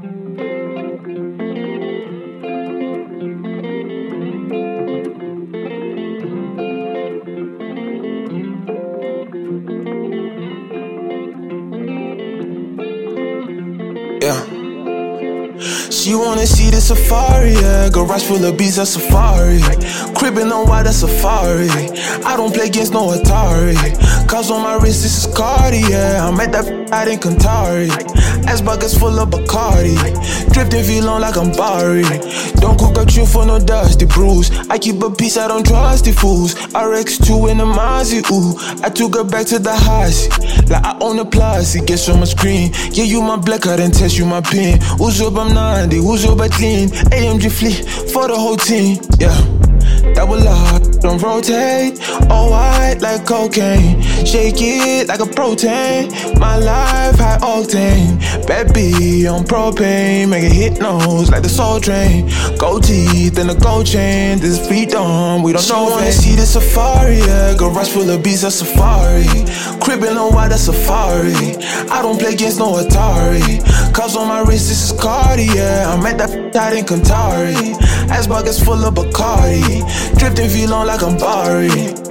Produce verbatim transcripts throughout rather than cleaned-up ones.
Yeah. She wanna see the safari, yeah. Garage full of beats, a safari. Cribbin' on why the safari. I don't play against no Atari. Cause on my wrist, this is Cardi, yeah. I'm at that out in Cantari. Ass buckets full of Bacardi. Drifting V-long like I'm Barry. Don't cook up you for no dusty bruise. I keep a piece, I don't trust the fools. R X two in the Mazzy, ooh. I took her back to the house. Like I own a plus, it gets on my screen. Yeah, you my black card and test you my pin. Who's up, I'm ninety, who's up, I clean. A M G fleet for the whole team, yeah. Double up, don't rotate. All white like cocaine. Shake it like a protein. My life high octane. Bad B on propane. Make it hit nose like the soul train. Gold teeth and a gold chain. This is freedom, we don't know. She wanna see the safari, yeah. Garage full of beats, a safari. Cribbin' on why the safari. I don't play against no Atari. Cause on my wrist this is Cardi, yeah. I'm at that out in Cantari. Ass buckets full of Bacardi. Drifting V-long like I'm Barry.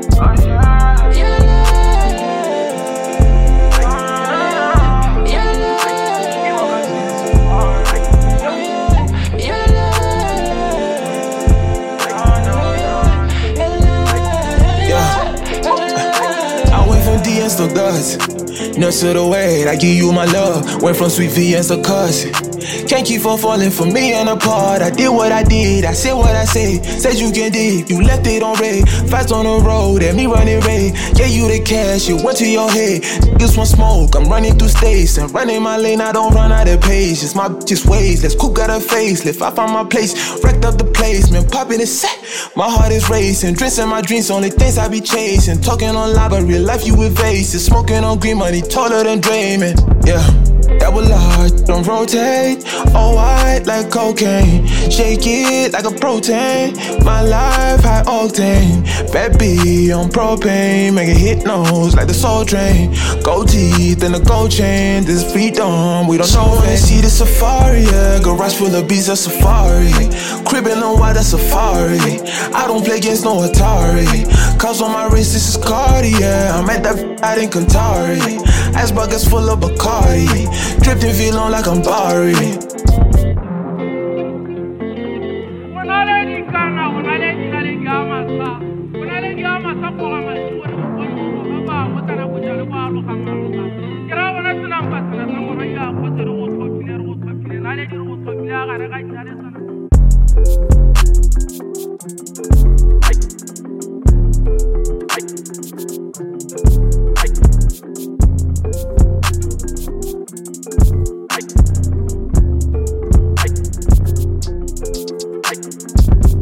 I went from D Ns to guts. Nuts to the weight, I give you my love. Went from sweet V Ns to cousin. Can't keep on falling for me and apart. I did what I did, I said what I say. Said you can dig, you left it on red. Fast on the road, and me running red. Gave you the cash, it went to your head. This one smoke, I'm running through states. And running my lane, I don't run out of patience. My bitch's ways, let's cook out a facelift. I found my place, wrecked up the placement. Popping the set, my heart is racing. Drinks in my dreams, only things I be chasing. Talking on live, but real life you evasive. Smoking on green money, taller than dreaming. Yeah. Double large, don't rotate. All white like cocaine. Shake it like a protein. My life high octane. Bad B on propane. Make it hit nose like the soul train. Gold teeth and a gold chain. This is freedom, we don't know it. See the safari, yeah. Garage full of beats, a safari. Cribbin' on why the safari. I don't play against no Atari. Cause on my wrist this is Cardi, yeah. I'm at that out in Cantari. Ass buckets full of Bacardi. Drifting V-long like I'm Barry. Thank you.